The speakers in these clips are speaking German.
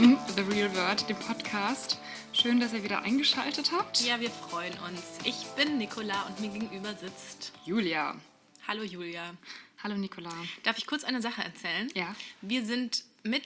von The Real World, dem Podcast. Schön, dass ihr wieder eingeschaltet habt. Ja, wir freuen uns. Ich bin Nicola und mir gegenüber sitzt Julia. Hallo Julia. Hallo Nicola. Darf ich kurz eine Sache erzählen? Ja. Wir sind mit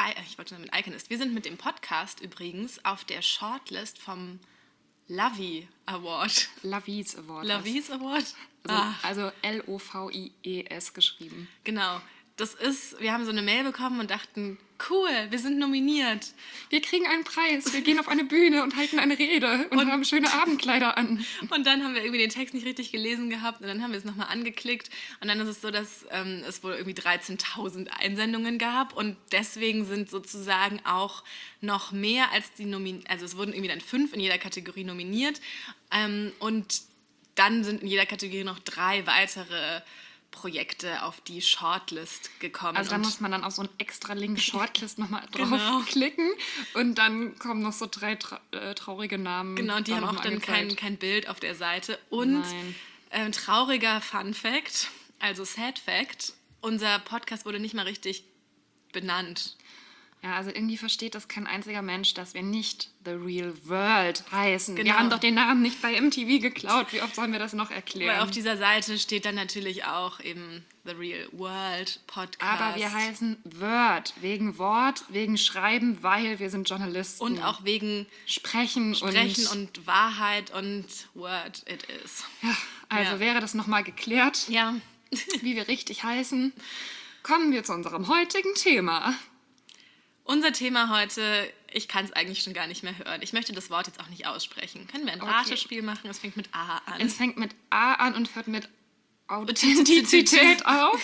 dem Podcast übrigens auf der Shortlist vom Lovie Award. Lovies Award. Lovies Award? Also L-O-V-I-E-S geschrieben. Genau. Wir haben so eine Mail bekommen und dachten, cool, wir sind nominiert. Wir kriegen einen Preis, wir gehen auf eine Bühne und halten eine Rede und haben schöne Abendkleider an. Und dann haben wir irgendwie den Text nicht richtig gelesen gehabt und dann haben wir es nochmal angeklickt und dann ist es so, dass es wohl irgendwie 13.000 Einsendungen gab und deswegen sind sozusagen auch noch mehr als also es wurden irgendwie dann 5 in jeder Kategorie nominiert und dann sind in jeder Kategorie noch 3 weitere Projekte auf die Shortlist gekommen. Also da muss man dann auf so einen extra Link Shortlist nochmal draufklicken und dann kommen noch so 3 traurige Namen. Genau, und die haben auch dann kein Bild auf der Seite. Und trauriger Fun Fact, also Sad Fact, unser Podcast wurde nicht mal richtig benannt. Ja, also irgendwie versteht das kein einziger Mensch, dass wir nicht The Real World heißen. Genau. Wir haben doch den Namen nicht bei MTV geklaut. Wie oft sollen wir das noch erklären? Weil auf dieser Seite steht dann natürlich auch eben The Real World Podcast. Aber wir heißen Word, wegen Wort, wegen Schreiben, weil wir sind Journalisten. Und auch wegen Sprechen und Wahrheit und Word it is. Ja, also wäre das nochmal geklärt, wie wir richtig heißen. Kommen wir zu unserem heutigen Thema. Unser Thema heute, ich kann es eigentlich schon gar nicht mehr hören. Ich möchte das Wort jetzt auch nicht aussprechen. Können wir ein Ratespiel machen? Es fängt mit A an. Es fängt mit A an und hört mit Authentizität auf.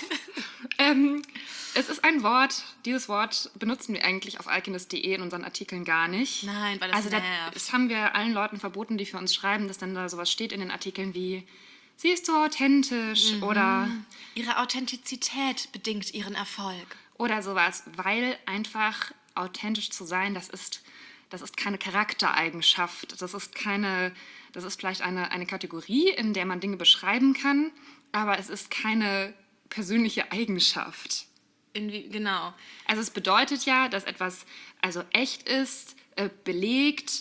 Es ist ein Wort, dieses Wort benutzen wir eigentlich auf alchemist.de in unseren Artikeln gar nicht. Nein, weil das nervt. Das haben wir allen Leuten verboten, die für uns schreiben, dass dann da sowas steht in den Artikeln wie sie ist so authentisch oder ihre Authentizität bedingt ihren Erfolg. Oder sowas, weil einfach authentisch zu sein, das ist keine Charaktereigenschaft. Das ist vielleicht eine Kategorie, in der man Dinge beschreiben kann, aber es ist keine persönliche Eigenschaft. Genau. Also es bedeutet ja, dass etwas also echt ist, belegt,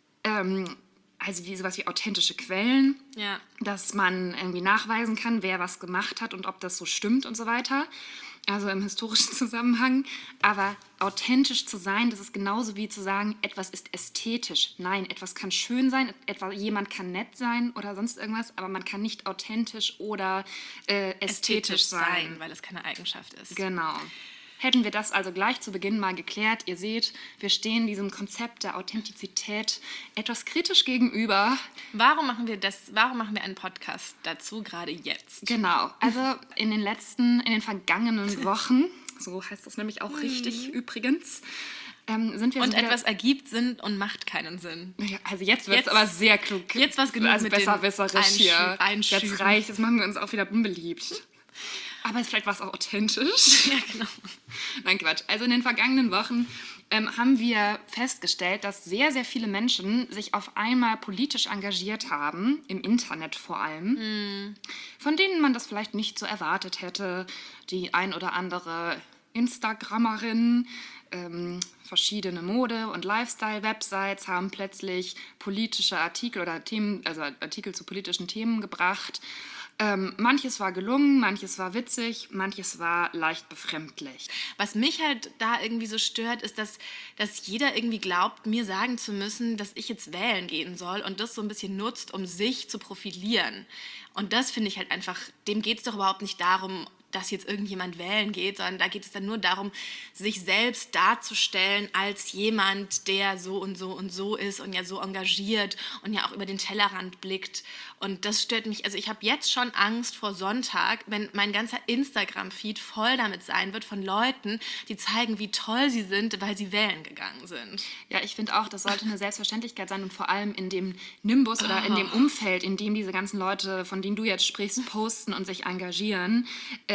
also wie sowas wie authentische Quellen, dass man irgendwie nachweisen kann, wer was gemacht hat und ob das so stimmt und so weiter. Also im historischen Zusammenhang. Aber authentisch zu sein, das ist genauso wie zu sagen, etwas ist ästhetisch. Nein, etwas kann schön sein, jemand kann nett sein oder sonst irgendwas, aber man kann nicht authentisch oder ästhetisch sein. Weil es keine Eigenschaft ist. Genau. Hätten wir das also gleich zu Beginn mal geklärt. Ihr seht, wir stehen diesem Konzept der Authentizität etwas kritisch gegenüber. Warum machen wir einen Podcast dazu, gerade jetzt? Genau, also in den vergangenen Wochen, so heißt das nämlich auch richtig übrigens, sind wir... Und etwas ergibt Sinn und macht keinen Sinn. Ja, also jetzt wird es aber sehr klug. Jetzt war es genug mit besserwisserisch hier. Einschüben. Jetzt reicht, jetzt machen wir uns auch wieder unbeliebt. Aber vielleicht war es auch authentisch. Ja, genau. Nein, Quatsch. Also in den vergangenen Wochen haben wir festgestellt, dass sehr, sehr viele Menschen sich auf einmal politisch engagiert haben, im Internet vor allem, von denen man das vielleicht nicht so erwartet hätte. Die ein oder andere Instagrammerin, verschiedene Mode- und Lifestyle-Websites haben plötzlich politische Artikel oder Themen, also Artikel zu politischen Themen gebracht. Manches war gelungen, manches war witzig, manches war leicht befremdlich. Was mich halt da irgendwie so stört, ist, dass jeder irgendwie glaubt, mir sagen zu müssen, dass ich jetzt wählen gehen soll und das so ein bisschen nutzt, um sich zu profilieren. Und das finde ich halt einfach, dem geht es doch überhaupt nicht darum, dass jetzt irgendjemand wählen geht, sondern da geht es dann nur darum, sich selbst darzustellen als jemand, der so und so und so ist und ja so engagiert und ja auch über den Tellerrand blickt. Und das stört mich, also ich habe jetzt schon Angst vor Sonntag, wenn mein ganzer Instagram-Feed voll damit sein wird von Leuten, die zeigen, wie toll sie sind, weil sie wählen gegangen sind. Ja, ich finde auch, das sollte eine Selbstverständlichkeit sein und vor allem in dem Nimbus oder in dem Umfeld, in dem diese ganzen Leute, von denen du jetzt sprichst, posten und sich engagieren,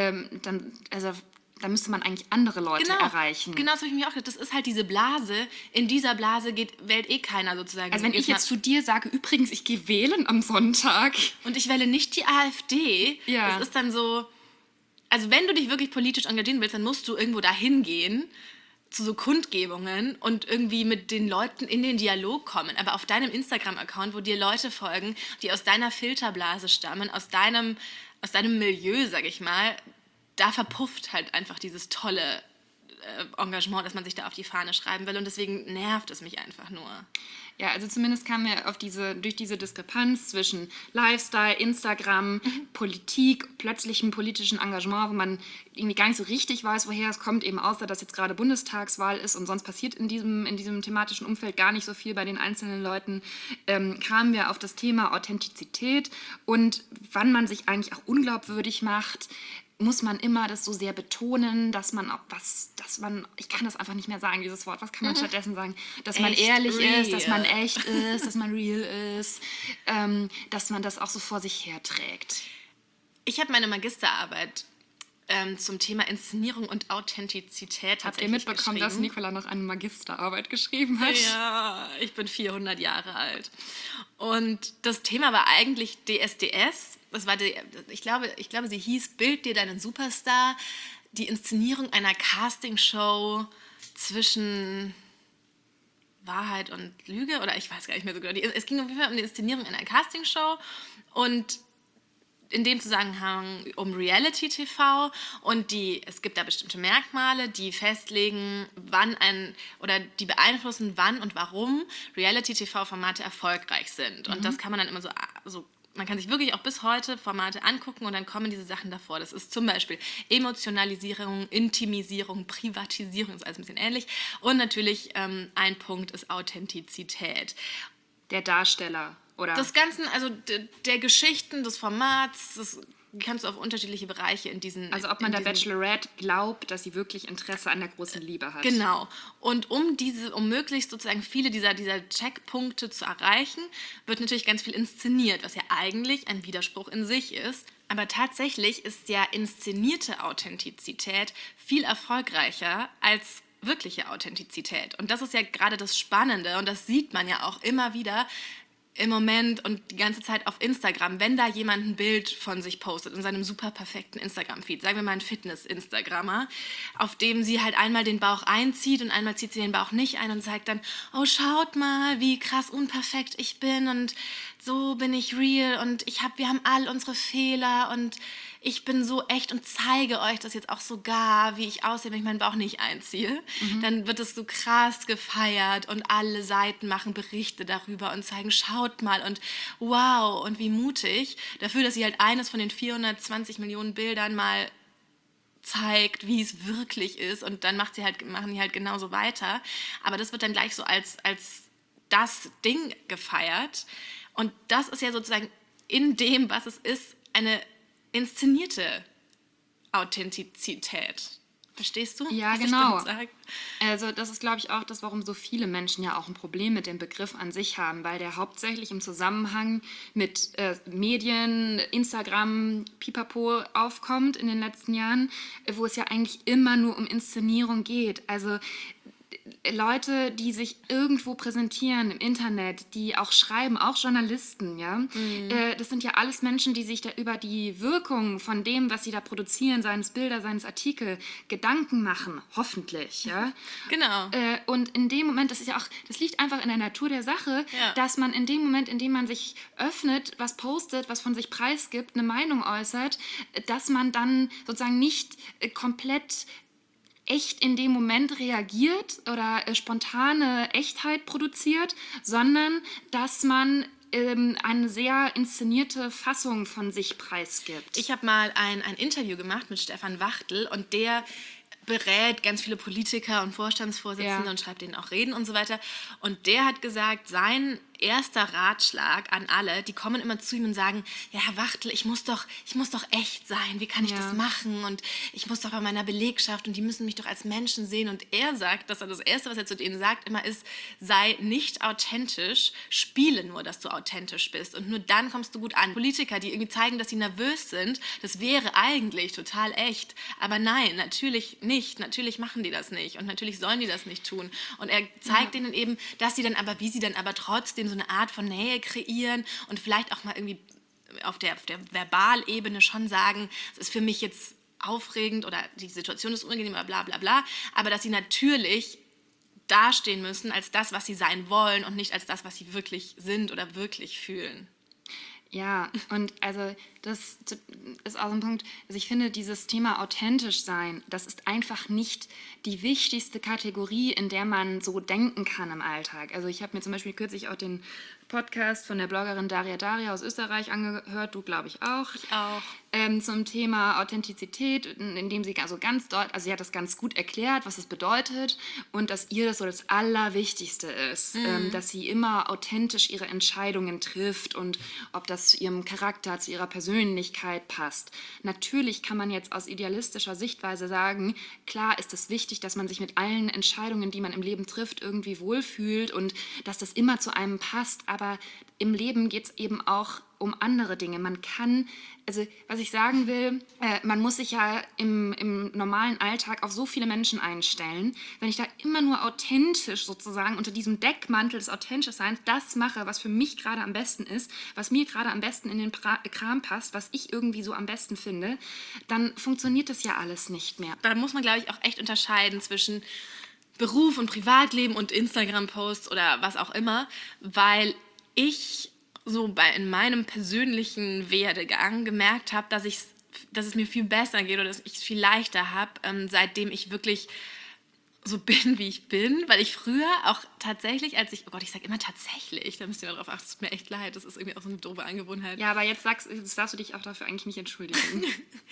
da müsste man eigentlich andere Leute erreichen. Genau, das habe ich mir auch gedacht. Das ist halt diese Blase. In dieser Blase wählt eh keiner sozusagen. Also wenn ich jetzt zu dir sage, übrigens, ich gehe wählen am Sonntag. Und ich wähle nicht die AfD. Ja. Das ist dann so... Also wenn du dich wirklich politisch engagieren willst, dann musst du irgendwo dahin gehen. zu so Kundgebungen und irgendwie mit den Leuten in den Dialog kommen. Aber auf deinem Instagram-Account, wo dir Leute folgen, die aus deiner Filterblase stammen, aus deinem Milieu, sag ich mal, da verpufft halt einfach dieses tolle Engagement, das man sich da auf die Fahne schreiben will. Und deswegen nervt es mich einfach nur. Ja, also zumindest kamen wir durch diese Diskrepanz zwischen Lifestyle, Instagram, Politik, plötzlichem politischen Engagement, wo man irgendwie gar nicht so richtig weiß, woher es kommt, eben außer, dass jetzt gerade Bundestagswahl ist und sonst passiert in diesem thematischen Umfeld gar nicht so viel bei den einzelnen Leuten, kamen wir auf das Thema Authentizität und wann man sich eigentlich auch unglaubwürdig macht. Muss man immer das so sehr betonen, ich kann das einfach nicht mehr sagen, dieses Wort, was kann man stattdessen sagen? Dass man Echt ehrlich real. ist, dass man echt ist, dass man real ist, dass man das auch so vor sich herträgt. Ich habe meine Magisterarbeit zum Thema Inszenierung und Authentizität Habt ihr tatsächlich mitbekommen, dass geschrieben. Nicola noch eine Magisterarbeit geschrieben hat? Ja, ich bin 400 Jahre alt. Und das Thema war eigentlich DSDS. Das war ich glaube, sie hieß Bild dir deinen Superstar. Die Inszenierung einer Castingshow zwischen Wahrheit und Lüge. Oder ich weiß gar nicht mehr so genau. Es ging auf jeden Fall um die Inszenierung einer Castingshow. Und in dem Zusammenhang um Reality-TV und es gibt da bestimmte Merkmale, die festlegen, die beeinflussen, wann und warum Reality-TV-Formate erfolgreich sind. Und das kann man dann immer so man kann sich wirklich auch bis heute Formate angucken und dann kommen diese Sachen davor. Das ist zum Beispiel Emotionalisierung, Intimisierung, Privatisierung, ist alles ein bisschen ähnlich. Und natürlich ein Punkt ist Authentizität. Der Darsteller, oder? Das Ganze, also der Geschichten, des Formats, das kannst du auf unterschiedliche Bereiche in diesen... Also ob man der Bachelorette glaubt, dass sie wirklich Interesse an der großen Liebe hat. Genau. Und um möglichst sozusagen viele dieser Checkpunkte zu erreichen, wird natürlich ganz viel inszeniert, was ja eigentlich ein Widerspruch in sich ist. Aber tatsächlich ist ja inszenierte Authentizität viel erfolgreicher als wirkliche Authentizität. Und das ist ja gerade das Spannende und das sieht man ja auch immer wieder im Moment und die ganze Zeit auf Instagram, wenn da jemand ein Bild von sich postet in seinem super perfekten Instagram-Feed, sagen wir mal ein Fitness-Instagrammer, auf dem sie halt einmal den Bauch einzieht und einmal zieht sie den Bauch nicht ein und sagt dann, oh, schaut mal, wie krass unperfekt ich bin und so bin ich real und wir haben all unsere Fehler und ich bin so echt und zeige euch das jetzt auch sogar, wie ich aussehe, wenn ich meinen Bauch nicht einziehe. Dann wird es so krass gefeiert und alle Seiten machen Berichte darüber und zeigen, schaut mal und wow und wie mutig. Dafür, dass sie halt eines von den 420 Millionen Bildern mal zeigt, wie es wirklich ist und dann machen die halt genauso weiter. Aber das wird dann gleich so als das Ding gefeiert. Und das ist ja sozusagen in dem, was es ist, eine inszenierte Authentizität. Verstehst du? Ja, was genau. Ich damit sage? Also das ist, glaube ich, auch das, warum so viele Menschen ja auch ein Problem mit dem Begriff an sich haben, weil der hauptsächlich im Zusammenhang mit Medien, Instagram, Pipapo aufkommt in den letzten Jahren, wo es ja eigentlich immer nur um Inszenierung geht. Also Leute, die sich irgendwo präsentieren im Internet, die auch schreiben, auch Journalisten, ja, das sind ja alles Menschen, die sich da über die Wirkung von dem, was sie da produzieren, seines Bilder, seines Artikel, Gedanken machen, hoffentlich, ja. Genau. Und in dem Moment, das liegt einfach in der Natur der Sache, Ja. dass man in dem Moment, in dem man sich öffnet, was postet, was von sich preisgibt, eine Meinung äußert, dass man dann sozusagen nicht komplett echt in dem Moment reagiert oder spontane Echtheit produziert, sondern dass man eine sehr inszenierte Fassung von sich preisgibt. Ich habe mal ein Interview gemacht mit Stefan Wachtel und der berät ganz viele Politiker und Vorstandsvorsitzende und schreibt denen auch Reden und so weiter. Und der hat gesagt, sein erster Ratschlag an alle, die kommen immer zu ihm und sagen, ja, Herr Wachtel, ich muss doch echt sein, wie kann ich das machen und ich muss doch bei meiner Belegschaft und die müssen mich doch als Menschen sehen. Und er sagt, dass er das Erste, was er zu denen sagt, immer ist, sei nicht authentisch, spiele nur, dass du authentisch bist und nur dann kommst du gut an. Politiker, die irgendwie zeigen, dass sie nervös sind, das wäre eigentlich total echt, aber nein, natürlich nicht, natürlich machen die das nicht und natürlich sollen die das nicht tun. Und er zeigt ihnen eben, wie sie dann aber trotzdem so eine Art von Nähe kreieren und vielleicht auch mal irgendwie auf der Verbalebene schon sagen, es ist für mich jetzt aufregend oder die Situation ist unangenehm oder bla bla bla, aber dass sie natürlich dastehen müssen als das, was sie sein wollen und nicht als das, was sie wirklich sind oder wirklich fühlen. Ja, und also das ist auch so ein Punkt, also ich finde, dieses Thema authentisch sein, das ist einfach nicht die wichtigste Kategorie, in der man so denken kann im Alltag. Also ich habe mir zum Beispiel kürzlich auch den Podcast von der Bloggerin Daria aus Österreich angehört, du glaube ich auch. Ich auch. Zum Thema Authentizität, indem sie also also sie hat das ganz gut erklärt, was es bedeutet und dass ihr das so das Allerwichtigste ist, dass sie immer authentisch ihre Entscheidungen trifft und ob das zu ihrem Charakter, zu ihrer Persönlichkeit passt. Natürlich kann man jetzt aus idealistischer Sichtweise sagen, klar ist es wichtig, dass man sich mit allen Entscheidungen, die man im Leben trifft, irgendwie wohlfühlt und dass das immer zu einem passt, aber im Leben geht es eben auch um andere Dinge. Man kann, also was ich sagen will, man muss sich ja im normalen Alltag auf so viele Menschen einstellen. Wenn ich da immer nur authentisch sozusagen unter diesem Deckmantel des Authentischseins das mache, was für mich gerade am besten ist, was mir gerade am besten in den Kram passt, was ich irgendwie so am besten finde, dann funktioniert das ja alles nicht mehr. Da muss man, glaube ich, auch echt unterscheiden zwischen Beruf und Privatleben und Instagram-Posts oder was auch immer, weil ich so in meinem persönlichen Werdegang gemerkt habe, dass es mir viel besser geht oder dass ich es viel leichter habe, seitdem ich wirklich so bin, wie ich bin, weil ich früher auch tatsächlich, oh Gott, ich sage immer tatsächlich, da müsst ihr mal drauf achten, es tut mir echt leid, das ist irgendwie auch so eine doofe Angewohnheit. Ja, aber jetzt darfst du dich auch dafür eigentlich nicht entschuldigen.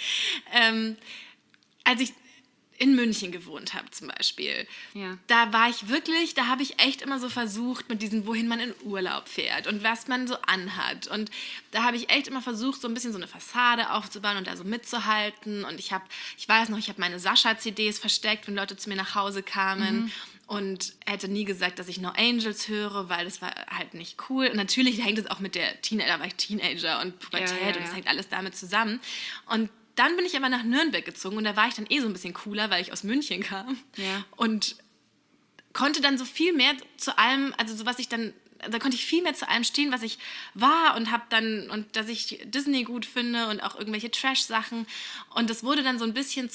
Als ich in München gewohnt habe zum Beispiel, ja. Da habe ich echt immer so versucht mit diesem, wohin man in Urlaub fährt und was man so anhat. Und da habe ich echt immer versucht, so ein bisschen so eine Fassade aufzubauen und da so mitzuhalten. Und ich weiß noch, ich habe meine Sascha-CDs versteckt, wenn Leute zu mir nach Hause kamen. Und hätte nie gesagt, dass ich No Angels höre, weil das war halt nicht cool. Und natürlich hängt es auch mit da war ich Teenager und Pubertät und das hängt alles damit zusammen. Und dann bin ich aber nach Nürnberg gezogen und da war ich dann so ein bisschen cooler, weil ich aus München kam. Ja. Und konnte dann so viel mehr zu allem, also so was ich dann, da konnte ich viel mehr zu allem stehen, was ich war und dass ich Disney gut finde und auch irgendwelche Trash-Sachen. Und das wurde dann so ein bisschen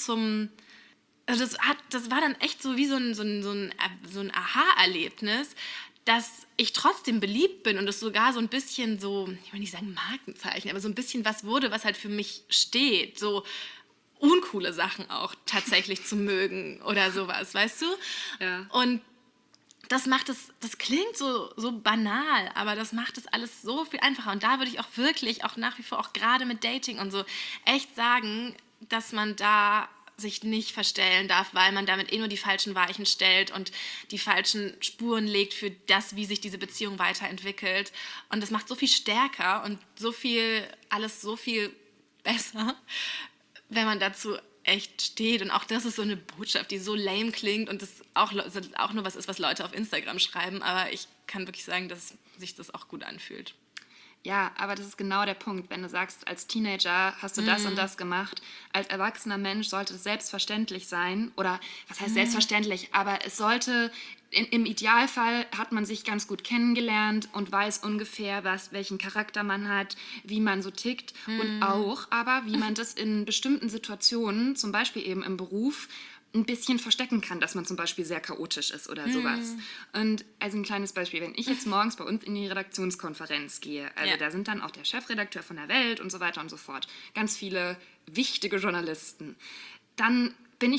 also das war dann echt so wie so ein Aha-Erlebnis, dass ich trotzdem beliebt bin und es sogar so ein bisschen so, ich will nicht sagen Markenzeichen, aber so ein bisschen was wurde, was halt für mich steht. So uncoole Sachen auch tatsächlich zu mögen oder sowas, weißt du? Ja. Und das klingt so banal, aber das macht das alles so viel einfacher. Und da würde ich auch wirklich, auch nach wie vor, auch gerade mit Dating und so, echt sagen, dass man da sich nicht verstellen darf, weil man damit nur die falschen Weichen stellt und die falschen Spuren legt für das, wie sich diese Beziehung weiterentwickelt. Und das macht so viel stärker und alles so viel besser, wenn man dazu echt steht. Und auch das ist so eine Botschaft, die so lame klingt und das auch nur was ist, was Leute auf Instagram schreiben. Aber ich kann wirklich sagen, dass sich das auch gut anfühlt. Ja, aber das ist genau der Punkt. Wenn du sagst, als Teenager hast du das und das gemacht, als erwachsener Mensch sollte es selbstverständlich sein, oder was heißt selbstverständlich, aber es sollte, im Idealfall hat man sich ganz gut kennengelernt und weiß ungefähr, welchen Charakter man hat, wie man so tickt und auch, aber wie man das in bestimmten Situationen, zum Beispiel eben im Beruf, ein bisschen verstecken kann, dass man zum Beispiel sehr chaotisch ist oder sowas. Und also ein kleines Beispiel, wenn ich jetzt morgens bei uns in die Redaktionskonferenz gehe, also da sind dann auch der Chefredakteur von der Welt und so weiter und so fort, ganz viele wichtige Journalisten, dann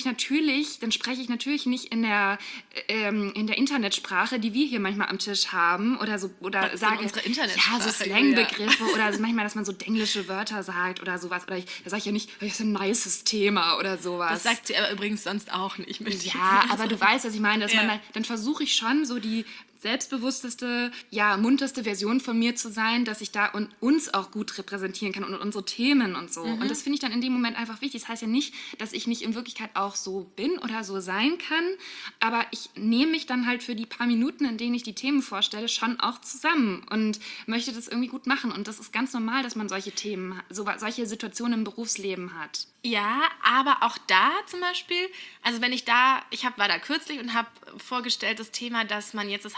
spreche ich natürlich nicht in der Internetsprache, die wir hier manchmal am Tisch haben oder so, oder sage unsere Internetsprache, so Slangbegriffe oder also manchmal, dass man so denglische Wörter sagt oder sowas, oder da sage ich ja nicht, das ist ein nices Thema oder sowas. Das sagt sie aber übrigens sonst auch nicht. Ja, aber du weißt, was ich meine, dass dann versuche ich schon so die selbstbewussteste, munterste Version von mir zu sein, dass ich da uns auch gut repräsentieren kann und unsere Themen und so. Und das finde ich dann in dem Moment einfach wichtig. Das heißt ja nicht, dass ich nicht in Wirklichkeit auch so bin oder so sein kann, aber ich nehme mich dann halt für die paar Minuten, in denen ich die Themen vorstelle, schon auch zusammen und möchte das irgendwie gut machen. Und das ist ganz normal, dass man solche Themen, solche Situationen im Berufsleben hat. Ja, aber auch da zum Beispiel, also wenn ich war da kürzlich und habe vorgestellt das Thema, dass man jetzt das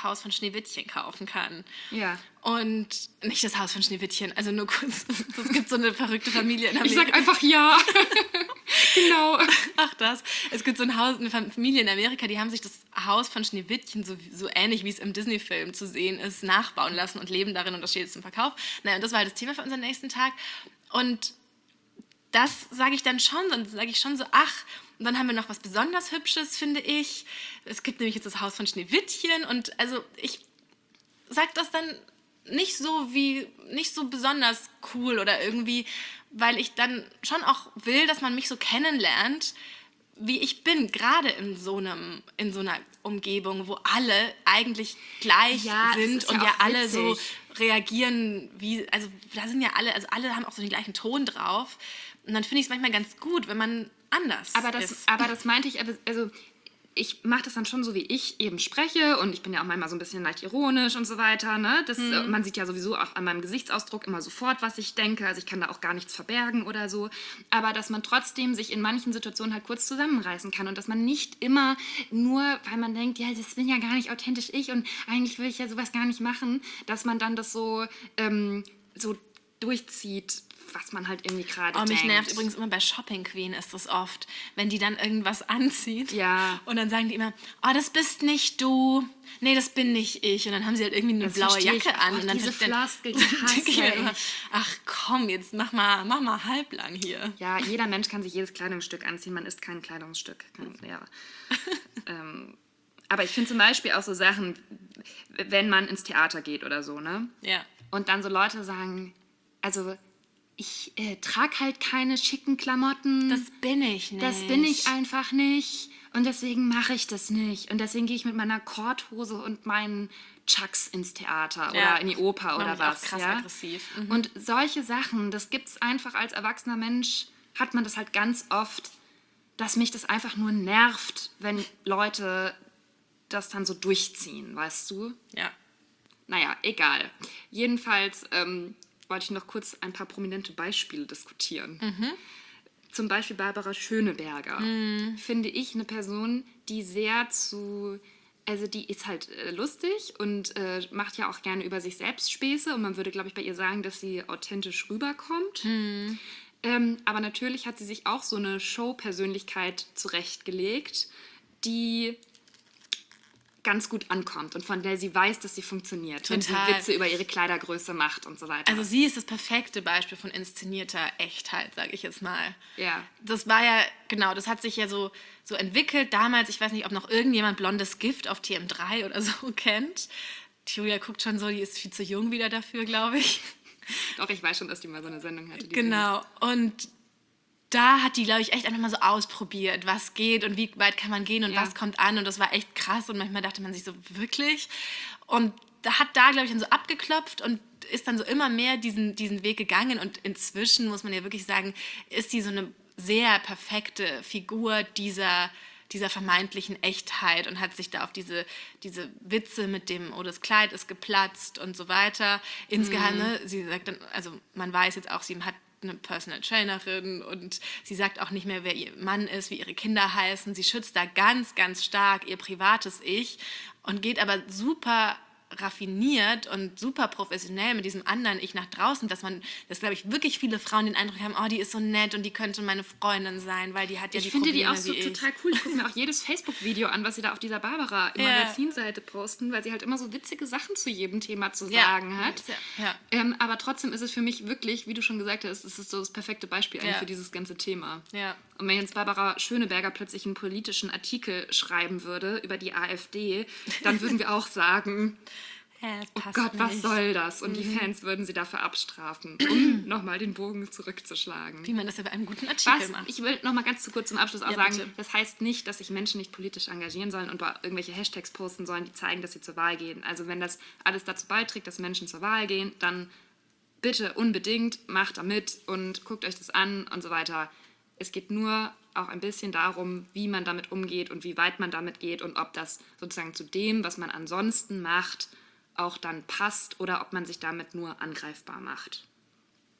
Haus von Schneewittchen kaufen kann. Ja. Und nicht das Haus von Schneewittchen, also nur kurz, es gibt so eine verrückte Familie in Amerika. Ich sag einfach ja. Genau. Ach das. Es gibt so eine Familie in Amerika, die haben sich das Haus von Schneewittchen, so ähnlich wie es im Disney-Film zu sehen ist, nachbauen lassen und leben darin und das steht jetzt zum Verkauf. Naja, und das war halt das Thema für unseren nächsten Tag. Und das sage ich dann schon so, ach, und dann haben wir noch was besonders Hübsches, finde ich. Es gibt nämlich jetzt das Haus von Schneewittchen und also ich sage das dann nicht so besonders cool oder irgendwie, weil ich dann schon auch will, dass man mich so kennenlernt, wie ich bin, gerade in so einer Umgebung, wo alle eigentlich gleich sind und ja alle witzig. so reagieren also da sind ja alle haben auch so den gleichen Ton drauf. Und dann finde ich es manchmal ganz gut, wenn man anders ist. Aber das meinte ich, also ich mache das dann schon so, wie ich eben spreche und ich bin ja auch manchmal so ein bisschen leicht ironisch und so weiter. Ne? Man sieht ja sowieso auch an meinem Gesichtsausdruck immer sofort, was ich denke. Also ich kann da auch gar nichts verbergen oder so. Aber dass man trotzdem sich in manchen Situationen halt kurz zusammenreißen kann und dass man nicht immer nur, weil man denkt, ja, das bin ja gar nicht authentisch ich und eigentlich will ich ja sowas gar nicht machen, dass man dann das so durchzieht, was man halt irgendwie gerade denkt. Mich nervt übrigens immer bei Shopping Queen ist das oft, wenn die dann irgendwas anzieht und dann sagen die immer, oh, das bist nicht du, nee, das bin nicht ich und dann haben sie halt irgendwie eine blaue Jacke an. Und dann diese Floskel, die hasse ich. Ach komm, jetzt mach mal halblang hier. Ja, jeder Mensch kann sich jedes Kleidungsstück anziehen, man ist kein Kleidungsstück. Aber ich finde zum Beispiel auch so Sachen, wenn man ins Theater geht oder so, ne? Ja. Und dann so Leute sagen, also ich trage halt keine schicken Klamotten. Das bin ich nicht. Das bin ich einfach nicht. Und deswegen mache ich das nicht. Und deswegen gehe ich mit meiner Korthose und meinen Chucks ins Theater oder in die Oper oder was. Auch krass aggressiv. Mhm. Und solche Sachen, das gibt es einfach als erwachsener Mensch, hat man das halt ganz oft, dass mich das einfach nur nervt, wenn Leute das dann so durchziehen, weißt du? Ja. Naja, egal. Jedenfalls wollte ich noch kurz ein paar prominente Beispiele diskutieren. Zum Beispiel Barbara Schöneberger. Finde ich eine Person, die also die ist halt lustig und macht ja auch gerne über sich selbst Späße und man würde, glaube ich, bei ihr sagen, dass sie authentisch rüberkommt. Aber natürlich hat sie sich auch so eine Show-Persönlichkeit zurechtgelegt, die ganz gut ankommt und von der sie weiß, dass sie funktioniert. Wenn sie Witze über ihre Kleidergröße macht und so weiter. Also sie ist das perfekte Beispiel von inszenierter Echtheit, sage ich jetzt mal. Ja. Das war ja, genau, das hat sich ja so entwickelt. Damals, ich weiß nicht, ob noch irgendjemand Blondes Gift auf TM3 oder so kennt. Julia guckt schon so, die ist viel zu jung wieder dafür, glaube ich. Doch, ich weiß schon, dass die mal so eine Sendung hatte. Genau, und da hat die, glaube ich, echt einfach mal so ausprobiert, was geht und wie weit kann man gehen und was kommt an. Und das war echt krass. Und manchmal dachte man sich so, wirklich? Und hat da, glaube ich, dann so abgeklopft und ist dann so immer mehr diesen Weg gegangen. Und inzwischen, muss man ja wirklich sagen, ist die so eine sehr perfekte Figur dieser vermeintlichen Echtheit und hat sich da auf diese Witze mit dem, oh, das Kleid ist geplatzt und so weiter. Insgeheim, sie sagt dann, also man weiß jetzt auch, sie hat eine Personal Trainerin und sie sagt auch nicht mehr, wer ihr Mann ist, wie ihre Kinder heißen. Sie schützt da ganz, ganz stark ihr privates Ich und geht aber super raffiniert und super professionell mit diesem anderen Ich nach draußen, dass glaube ich, wirklich viele Frauen den Eindruck haben, oh, die ist so nett und die könnte meine Freundin sein, weil die hat ja die Probleme wie ich. Ich finde die auch so total cool. Ich gucke mir auch jedes Facebook-Video an, was sie da auf dieser Barbara-Magazinseite posten, weil sie halt immer so witzige Sachen zu jedem Thema zu sagen hat. Aber trotzdem ist es für mich wirklich, wie du schon gesagt hast, es ist so das perfekte Beispiel eigentlich für dieses ganze Thema. Ja. Und wenn jetzt Barbara Schöneberger plötzlich einen politischen Artikel schreiben würde über die AfD, dann würden wir auch sagen, oh Gott, was soll das? Und die Fans würden sie dafür abstrafen, um nochmal den Bogen zurückzuschlagen. Wie man das ja bei einem guten Artikel macht. Ich will nochmal ganz kurz zum Abschluss auch sagen, bitte. Das heißt nicht, dass sich Menschen nicht politisch engagieren sollen und irgendwelche Hashtags posten sollen, die zeigen, dass sie zur Wahl gehen. Also wenn das alles dazu beiträgt, dass Menschen zur Wahl gehen, dann bitte unbedingt macht da mit und guckt euch das an und so weiter. Es geht nur auch ein bisschen darum, wie man damit umgeht und wie weit man damit geht und ob das sozusagen zu dem, was man ansonsten macht, auch dann passt oder ob man sich damit nur angreifbar macht.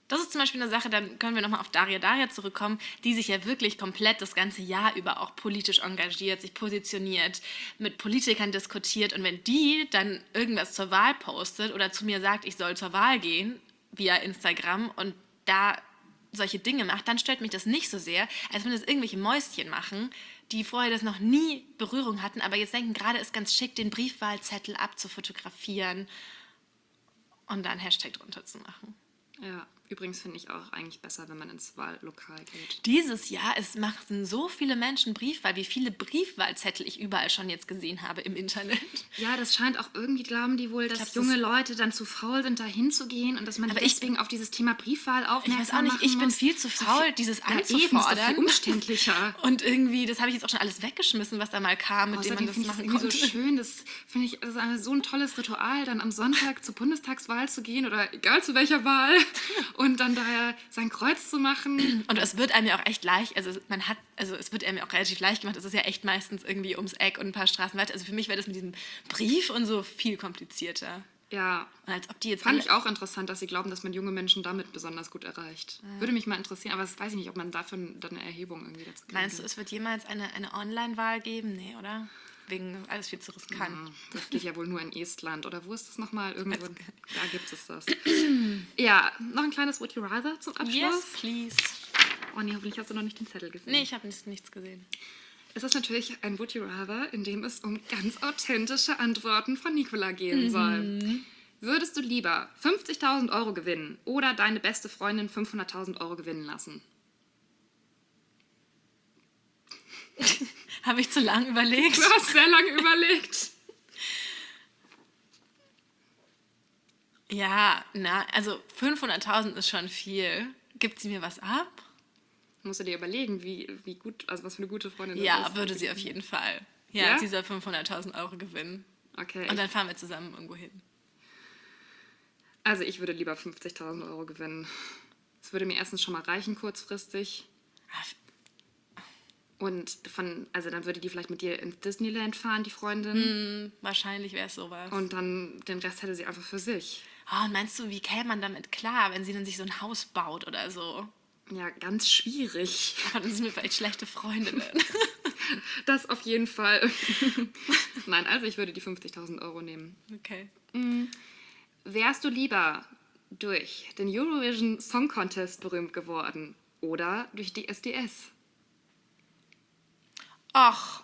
Das ist zum Beispiel eine Sache, dann können wir nochmal auf Daria zurückkommen, die sich ja wirklich komplett das ganze Jahr über auch politisch engagiert, sich positioniert, mit Politikern diskutiert. Und wenn die dann irgendwas zur Wahl postet oder zu mir sagt, ich soll zur Wahl gehen via Instagram und da solche Dinge macht, dann stört mich das nicht so sehr, als wenn das irgendwelche Mäuschen machen, die vorher das noch nie Berührung hatten, aber jetzt denken, gerade ist ganz schick, den Briefwahlzettel abzufotografieren und da einen Hashtag drunter zu machen. Ja, übrigens finde ich auch eigentlich besser, wenn man ins Wahllokal geht. Dieses Jahr, es machen so viele Menschen Briefwahl, wie viele Briefwahlzettel ich überall schon jetzt gesehen habe im Internet. Ja, das scheint auch irgendwie, glauben die wohl, dass junge Leute dann zu faul sind, da hinzugehen und dass man deswegen auf dieses Thema Briefwahl aufmerksam machen muss. Ich bin viel zu faul, dieses anzufordern. Das ist viel umständlicher. Und irgendwie, das habe ich jetzt auch schon alles weggeschmissen, was da mal kam, mit dem man das machen konnte. Das so schön, das finde ich, das ist so ein tolles Ritual, dann am Sonntag zur Bundestagswahl zu gehen oder egal zu welcher Wahl und dann da sein Kreuz zu machen. Und es wird einem ja auch echt leicht, es wird einem ja auch relativ leicht gemacht, es ist ja echt meistens irgendwie ums Eck und ein paar Straßen weiter. Also für mich wäre das mit diesem Brief und so viel komplizierter. Ja, und als ob die jetzt fand ich auch interessant, dass sie glauben, dass man junge Menschen damit besonders gut erreicht. Ja. Würde mich mal interessieren, aber das weiß ich nicht, ob man dafür dann eine Erhebung irgendwie dazu kriegt. Meinst du, es wird jemals eine Online-Wahl geben? Nee, oder? Wegen alles viel zu riskant. Das geht ja wohl nur in Estland. Oder wo ist das nochmal? Irgendwo, da gibt es das. Ja, noch ein kleines Would You Rather zum Abschluss. Yes, please. Oh nee, hoffentlich hast du noch nicht den Zettel gesehen. Nee, ich habe nichts gesehen. Es ist natürlich ein Would You Rather, in dem es um ganz authentische Antworten von Nicola gehen soll. Würdest du lieber 50.000 Euro gewinnen oder deine beste Freundin 500.000 Euro gewinnen lassen? Habe ich zu lange überlegt? Du hast sehr lange überlegt. Ja, also 500.000 ist schon viel. Gibt sie mir was ab? Musst du dir überlegen, wie gut, also was für eine gute Freundin das ist. Ja, würde sie auf jeden Fall. Ja, sie soll 500.000 Euro gewinnen. Okay. Und dann fahren wir zusammen irgendwo hin. Also ich würde lieber 50.000 Euro gewinnen. Das würde mir erstens schon mal reichen kurzfristig. Und dann würde die vielleicht mit dir ins Disneyland fahren, die Freundin. Wahrscheinlich wäre es sowas. Und dann den Rest hätte sie einfach für sich. Oh, und meinst du, wie käme man damit klar, wenn sie dann sich so ein Haus baut oder so? Ja, ganz schwierig. Aber dann sind wir vielleicht schlechte Freundinnen. Das auf jeden Fall. Nein, also ich würde die 50.000 Euro nehmen. Okay. Wärst du lieber durch den Eurovision Song Contest berühmt geworden oder durch die SDS? Ach,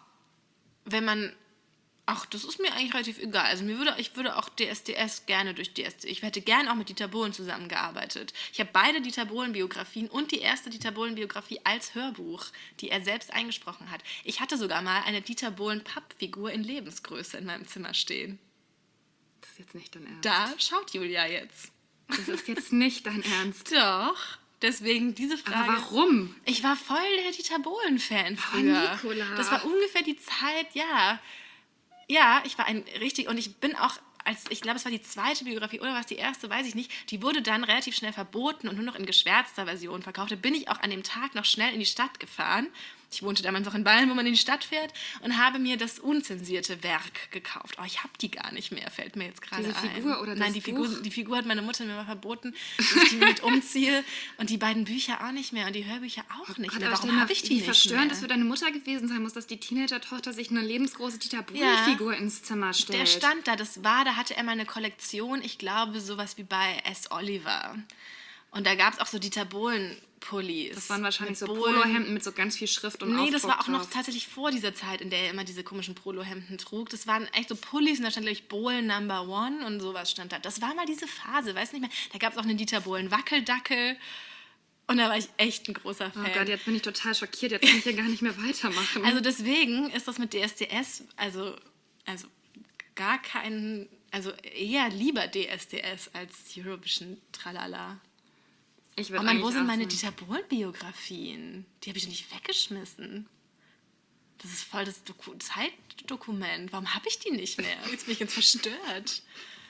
das ist mir eigentlich relativ egal. Also ich würde auch DSDS gerne durch DSDS. Ich hätte gerne auch mit Dieter Bohlen zusammengearbeitet. Ich habe beide Dieter Bohlen-Biografien und die erste Dieter Bohlen-Biografie als Hörbuch, die er selbst eingesprochen hat. Ich hatte sogar mal eine Dieter Bohlen-Pappfigur in Lebensgröße in meinem Zimmer stehen. Das ist jetzt nicht dein Ernst. Da schaut Julia jetzt. Das ist jetzt nicht dein Ernst. Doch. Deswegen diese Frage. Aber warum? Ich war voll der Dieter Bohlen-Fan früher. Oh, Nicola. Das war ungefähr die Zeit, ja. Ja, ich war und ich bin auch, ich glaube, es war die zweite Biografie oder war es die erste, weiß ich nicht, die wurde dann relativ schnell verboten und nur noch in geschwärzter Version verkauft. Da bin ich auch an dem Tag noch schnell in die Stadt gefahren. Ich wohnte damals noch in Bayern, wo man in die Stadt fährt, und habe mir das unzensierte Werk gekauft. Oh, ich habe die gar nicht mehr, fällt mir jetzt gerade ein. Diese Figur oder das Nein, Buch? Die Figur hat meine Mutter mir mal verboten, dass ich die mit umziehe. Und die beiden Bücher auch nicht mehr und die Hörbücher auch nicht mehr. Warum habe ich die nicht mehr? Wie verstörend das für deine Mutter gewesen sein muss, dass die Teenager-Tochter sich eine lebensgroße Dieter Bohlen-Figur ins Zimmer stellt. Der stand da, da hatte er mal eine Kollektion, ich glaube, sowas wie bei S. Oliver. Und da gab es auch so Dieter Bohlen-Pullis. Das waren wahrscheinlich so Polohemden mit so ganz viel Schrift und Aufdruck. Nee, das war auch noch drauf. tatsächlich vor dieser Zeit, in der er immer diese komischen Polohemden trug. Das waren echt so Pullis und da stand, glaube ich, Bohlen Number One und sowas stand da. Das war mal diese Phase, weiß nicht mehr. Da gab es auch einen Dieter Bohlen-Wackeldackel. Und da war ich echt ein großer Fan. Oh Gott, jetzt bin ich total schockiert. Jetzt kann ich hier gar nicht mehr weitermachen. Also deswegen ist das mit DSDS, also gar kein, also eher lieber DSDS als Eurovision Tralala. Oh Mann, wo sind meine Dieter Bohlen-Biografien? Die habe ich doch nicht weggeschmissen. Das ist voll das Zeitdokument. Warum habe ich die nicht mehr? Jetzt bin ich ganz verstört.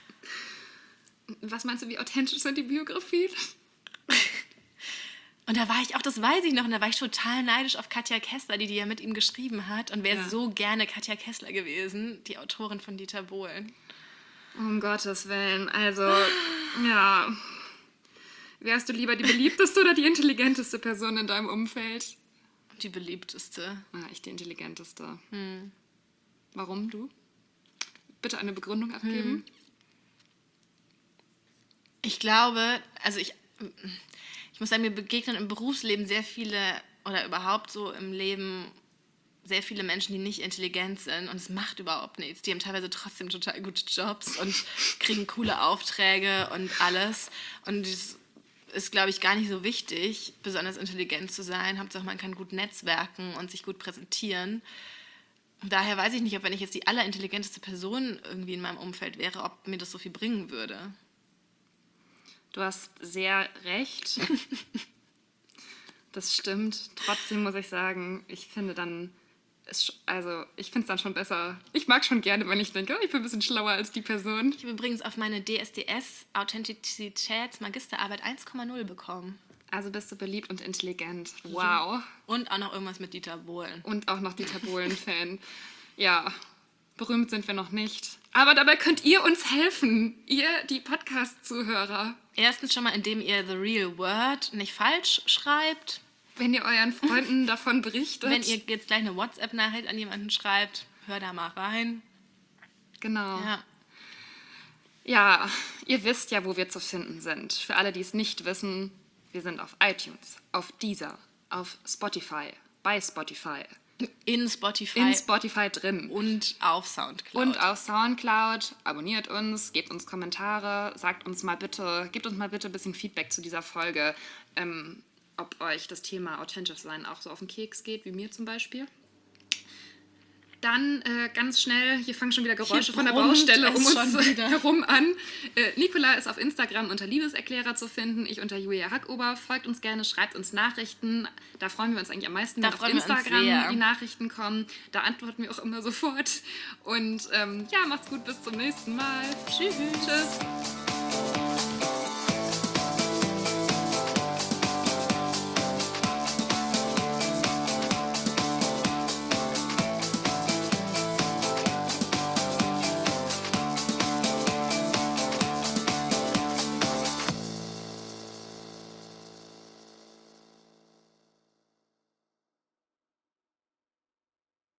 Was meinst du, wie authentisch sind die Biografien? Und da war ich auch, das weiß ich noch, und da war ich total neidisch auf Katja Kessler, die ja mit ihm geschrieben hat, und wäre so gerne Katja Kessler gewesen, die Autorin von Dieter Bohlen. Um Gottes Willen, also, ja. Wärst du lieber die beliebteste oder die intelligenteste Person in deinem Umfeld? Die beliebteste. Ich die intelligenteste. Warum du? Bitte eine Begründung abgeben. Ich glaube, also ich muss sagen, mir begegnen im Berufsleben sehr viele, oder überhaupt so im Leben, sehr viele Menschen, die nicht intelligent sind, und es macht überhaupt nichts. Die haben teilweise trotzdem total gute Jobs und kriegen coole Aufträge und alles. Und es ist, glaube ich, gar nicht so wichtig, besonders intelligent zu sein. Hauptsache, man kann gut netzwerken und sich gut präsentieren. Und daher weiß ich nicht, ob wenn ich jetzt die allerintelligenteste Person irgendwie in meinem Umfeld wäre, ob mir das so viel bringen würde. Du hast sehr recht. Das stimmt. Trotzdem muss ich sagen, ich finde ich finde es dann schon besser. Ich mag schon gerne, wenn ich denke, ich bin ein bisschen schlauer als die Person. Ich habe übrigens auf meine DSDS-Authentizitätsmagisterarbeit 1,0 bekommen. Also bist du beliebt und intelligent. Wow. Und auch noch irgendwas mit Dieter Bohlen. Und auch noch Dieter Bohlen-Fan. Ja, berühmt sind wir noch nicht. Aber dabei könnt ihr uns helfen, ihr, die Podcast-Zuhörer. Erstens schon mal, indem ihr the real word nicht falsch schreibt. Wenn ihr euren Freunden davon berichtet. Wenn ihr jetzt gleich eine WhatsApp-Nachricht an jemanden schreibt, hör da mal rein. Genau. Ja. Ja, ihr wisst ja, wo wir zu finden sind. Für alle, die es nicht wissen, wir sind auf iTunes, auf Deezer, auf Spotify, bei Spotify. In Spotify. In Spotify drin. Und auf Soundcloud. Und auf Soundcloud. Abonniert uns, gebt uns Kommentare, gebt uns mal bitte ein bisschen Feedback zu dieser Folge, ob euch das Thema authentisch sein auch so auf den Keks geht, wie mir zum Beispiel. Dann ganz schnell, hier fangen schon wieder Geräusche von der Baustelle um uns herum an. Nicola ist auf Instagram unter Liebeserklärer zu finden, ich unter Julia Hackober. Folgt uns gerne, schreibt uns Nachrichten. Da freuen wir uns eigentlich am meisten, wenn auf Instagram die Nachrichten kommen. Da antworten wir auch immer sofort. Und macht's gut, bis zum nächsten Mal. Tschüss. Tschüss.